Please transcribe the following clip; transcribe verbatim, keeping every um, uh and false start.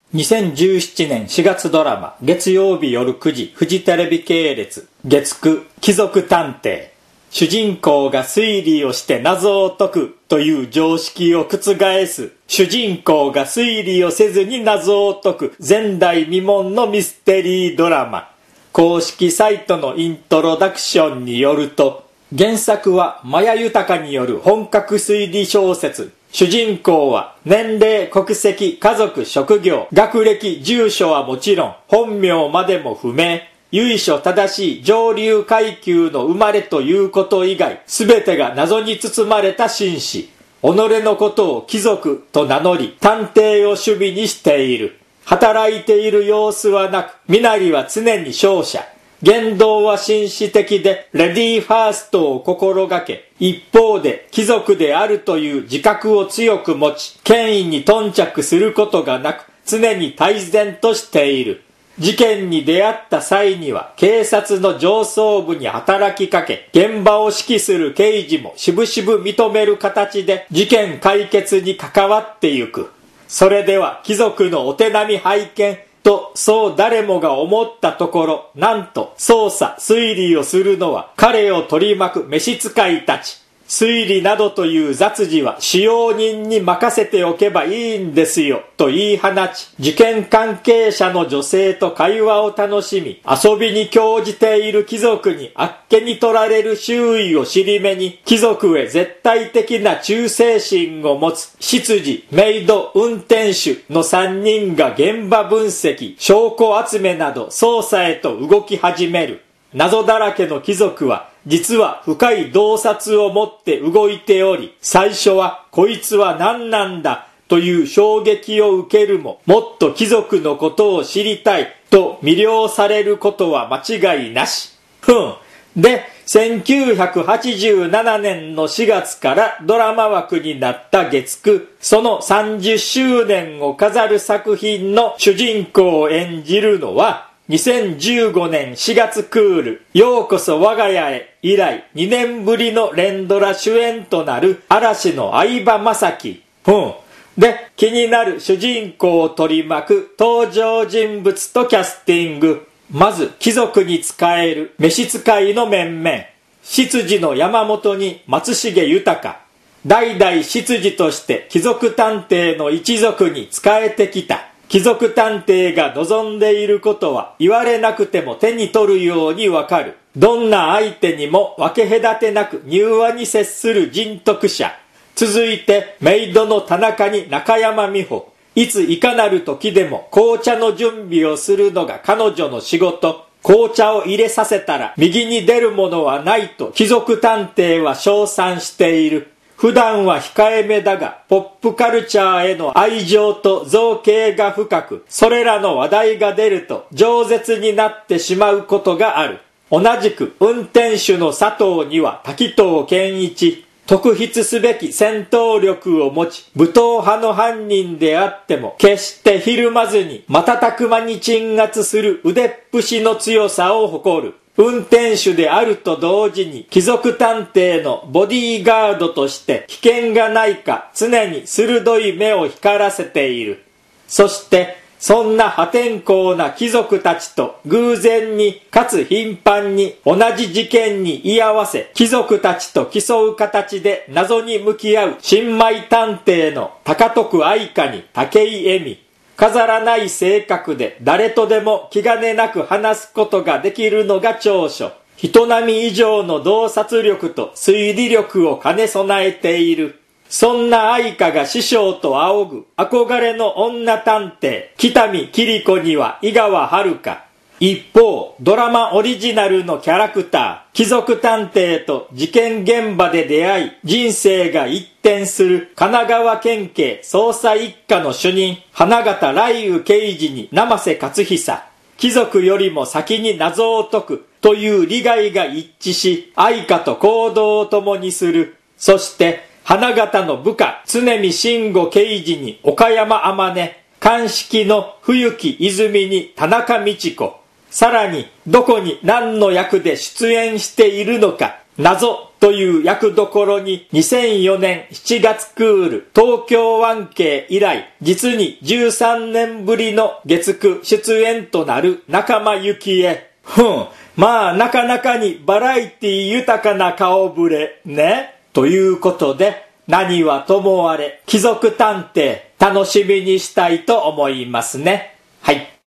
にせんじゅうななねんしがつドラマ、月曜日夜くじ、フジテレビ系列、月く、貴族探偵。主人公が推理をして謎を解くという常識を覆す、主人公が推理をせずに謎を解く前代未聞のミステリードラマ。公式サイトのイントロダクションによると、原作はマヤ豊による本格推理小説。主人公は年齢、国籍、家族、職業、学歴、住所はもちろん本名までも不明。由緒正しい上流階級の生まれということ以外、すべてが謎に包まれた紳士。己のことを貴族と名乗り、探偵を趣味にしている。働いている様子はなく、身なりは常に勝者。言動は紳士的で、レディーファーストを心がけ、一方で貴族であるという自覚を強く持ち、権威に頓着することがなく、常に泰然としている。事件に出会った際には、警察の上層部に働きかけ、現場を指揮する刑事もしぶしぶ認める形で、事件解決に関わってゆく。それでは、貴族のお手並み拝見、と、そう誰もが思ったところ、なんと、捜査、推理をするのは、彼を取り巻く召使いたち。推理などという雑事は使用人に任せておけばいいんですよ、と言い放ち、事件関係者の女性と会話を楽しみ、遊びに興じている貴族にあっけに取られる周囲を尻目に、貴族へ絶対的な忠誠心を持つ、執事、メイド、運転手のさんにんが現場分析、証拠集めなど捜査へと動き始める。謎だらけの貴族は、実は深い洞察を持って動いており、最初はこいつは何なんだという衝撃を受けるも、もっと貴族のことを知りたいと魅了されることは間違いなし。ふん。で、せんきゅうひゃくはちじゅうななねんのしがつからドラマ枠になった月く、そのさんじゅっしゅうねんを飾る作品の主人公を演じるのは、にせんじゅうごねんしがつクール、ようこそ我が家へ以来にねんぶりの連ドラ主演となる嵐の相葉雅紀。うん。で、気になる主人公を取り巻く登場人物とキャスティング。まず、貴族に仕える召使いの面々。執事の山本に松重豊。代々執事として貴族探偵の一族に仕えてきた。貴族探偵が望んでいることは言われなくても手に取るようにわかる。どんな相手にも分け隔てなく柔和に接する人徳者。続いてメイドの田中に中山美穂。いついかなる時でも紅茶の準備をするのが彼女の仕事。紅茶を入れさせたら右に出るものはないと貴族探偵は称賛している。普段は控えめだが、ポップカルチャーへの愛情と造形が深く、それらの話題が出ると饒舌になってしまうことがある。同じく運転手の佐藤には滝藤健一。特筆すべき戦闘力を持ち、武闘派の犯人であっても、決してひるまずに瞬く間に鎮圧する腕っぷしの強さを誇る。運転手であると同時に貴族探偵のボディーガードとして危険がないか常に鋭い目を光らせている。そしてそんな破天荒な貴族たちと偶然にかつ頻繁に同じ事件に居合わせ貴族たちと競う形で謎に向き合う新米探偵の高徳愛花に武井絵美。飾らない性格で誰とでも気兼ねなく話すことができるのが長所。人並み以上の洞察力と推理力を兼ね備えている。そんな愛花が師匠と仰ぐ憧れの女探偵、北見桐子には井川遥。一方、ドラマオリジナルのキャラクター、貴族探偵と事件現場で出会い、人生が一転する神奈川県警捜査一課の主任、花形雷雨刑事に生瀬勝久。貴族よりも先に謎を解くという利害が一致し、愛花と行動を共にする。そして、花形の部下、常見慎吾刑事に岡山天音、鑑識の冬木泉に田中道子。さらに、どこに何の役で出演しているのか、 謎という役どころににせんよねんしちがつクール東京湾景以来実にじゅうさんねんぶりの月く出演となる仲間由紀恵。ふん、まあなかなかにバラエティ豊かな顔ぶれね。ということで何はともあれ貴族探偵楽しみにしたいと思いますね。はい。